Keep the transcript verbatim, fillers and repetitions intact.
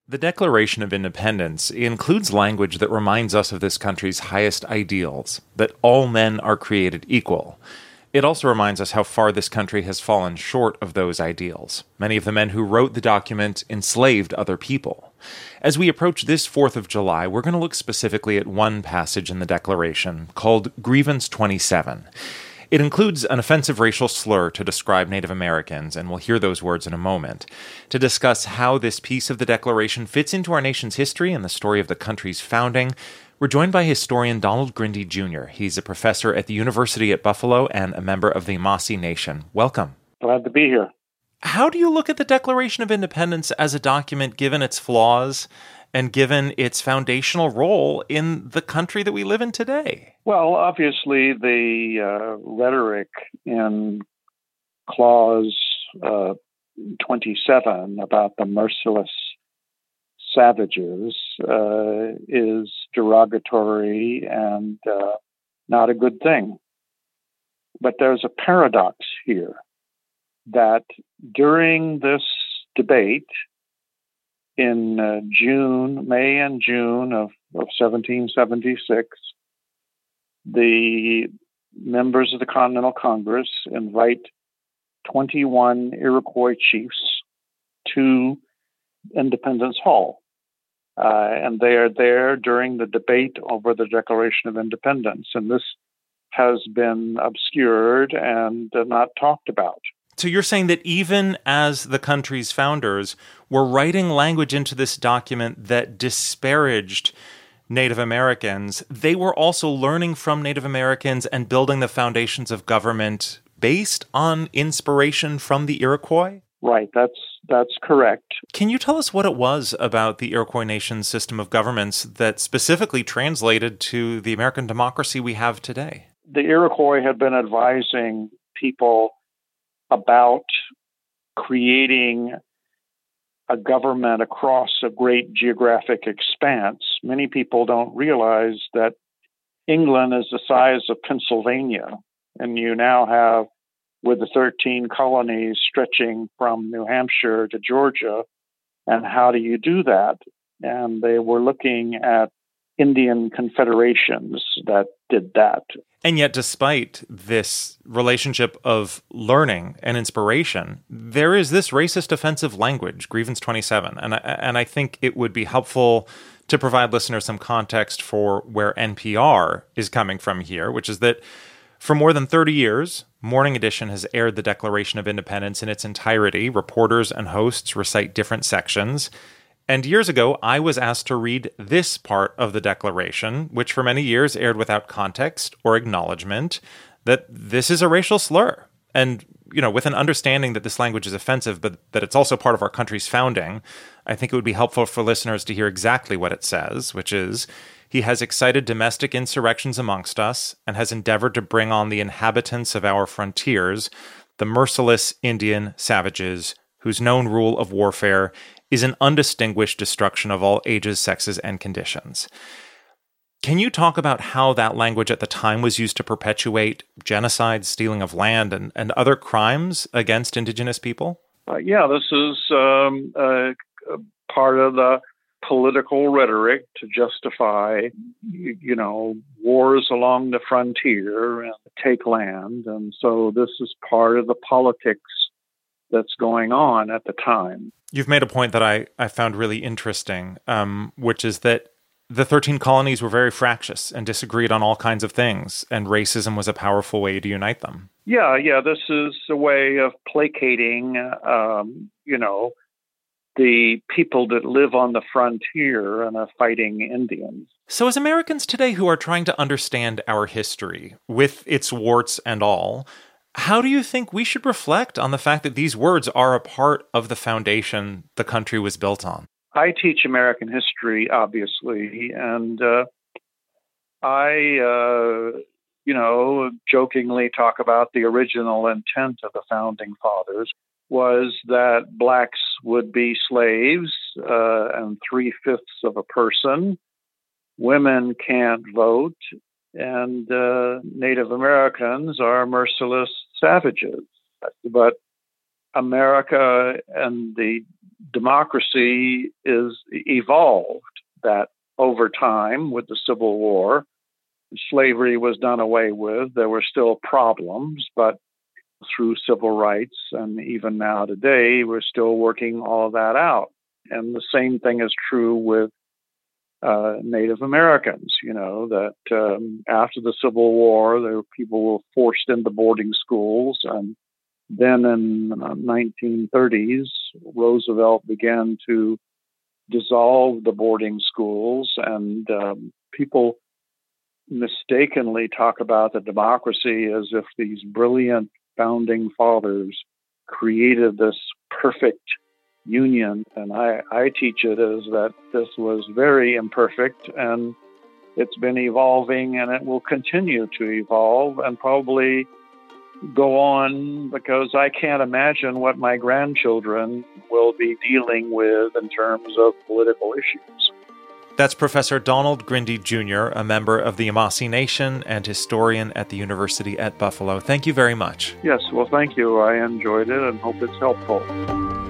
The Declaration of Independence includes language that reminds us of this country's highest ideals, that all men are created equal. It also reminds us how far this country has fallen short of those ideals. Many of the men who wrote the document enslaved other people. As we approach this fourth of July, we're going to look specifically at one passage in the Declaration called Grievance twenty-seven. It includes an offensive racial slur to describe Native Americans, and we'll hear those words in a moment. To discuss how this piece of the Declaration fits into our nation's history and the story of the country's founding, we're joined by historian Donald Grindy Junior He's a professor at the University at Buffalo and a member of the Mossy Nation. Welcome. Glad to be here. How do you look at the Declaration of Independence as a document, given its flaws and given its foundational role in the country that we live in today? Well, obviously, the uh, rhetoric in Clause uh, twenty-seven about the merciless savages uh, is derogatory and uh, not a good thing. But there's a paradox here that during this debate in uh, June, May and June of, of seventeen seventy-six, the members of the Continental Congress invite twenty-one Iroquois chiefs to Independence Hall. Uh, and they are there during the debate over the Declaration of Independence. And this has been obscured and uh, not talked about. So you're saying that even as the country's founders were writing language into this document that disparaged Native Americans, they were also learning from Native Americans and building the foundations of government based on inspiration from the Iroquois? Right, that's that's correct. Can you tell us what it was about the Iroquois Nation's system of governments that specifically translated to the American democracy we have today? The Iroquois had been advising people about creating a government across a great geographic expanse. Many people don't realize that England is the size of Pennsylvania, and you now have, with the thirteen colonies stretching from New Hampshire to Georgia, and how do you do that? And they were looking at Indian confederations that did that. And yet, despite this relationship of learning and inspiration, there is this racist offensive language, Grievance twenty-seven. And I, and I think it would be helpful to provide listeners some context for where N P R is coming from here, which is that for more than thirty years, Morning Edition has aired the Declaration of Independence in its entirety. Reporters and hosts recite different sections. And years ago, I was asked to read this part of the Declaration, which for many years aired without context or acknowledgement that this is a racial slur. And, you know, with an understanding that this language is offensive, but that it's also part of our country's founding, I think it would be helpful for listeners to hear exactly what it says, which is, he has excited domestic insurrections amongst us and has endeavored to bring on the inhabitants of our frontiers, the merciless Indian savages, whose known rule of warfare is an undistinguished destruction of all ages, sexes, and conditions. Can you talk about how that language at the time was used to perpetuate genocide, stealing of land, and, and other crimes against Indigenous people? Uh, yeah, this is um, uh, part of the political rhetoric to justify, you, you know, wars along the frontier and take land. And so this is part of the politics that's going on at the time. You've made a point that I, I found really interesting, um, which is that the thirteen colonies were very fractious and disagreed on all kinds of things, and racism was a powerful way to unite them. Yeah, yeah, this is a way of placating, um, you know, the people that live on the frontier and are fighting Indians. So as Americans today who are trying to understand our history, with its warts and all, how do you think we should reflect on the fact that these words are a part of the foundation the country was built on? I teach American history, obviously, and uh, I, uh, you know, jokingly talk about the original intent of the Founding Fathers was that blacks would be slaves uh, and three-fifths of a person. Women can't vote, and uh, Native Americans are merciless savages. But America and the democracy is evolved, that over time with the Civil War, slavery was done away with. There were still problems, but through civil rights, and even now today, we're still working all of that out. And the same thing is true with uh, Native Americans. You know, that um, after the Civil War, there were people were forced into boarding schools, and then in the nineteen thirties, Roosevelt began to dissolve the boarding schools, and um, people mistakenly talk about the democracy as if these brilliant founding fathers created this perfect union. And I, I teach it as that this was very imperfect, and it's been evolving, and it will continue to evolve and probably go on, because I can't imagine what my grandchildren will be dealing with in terms of political issues. That's Professor Donald Grindy Junior, a member of the Yamasee Nation and historian at the University at Buffalo. Thank you very much. Yes, well, thank you. I enjoyed it and hope it's helpful.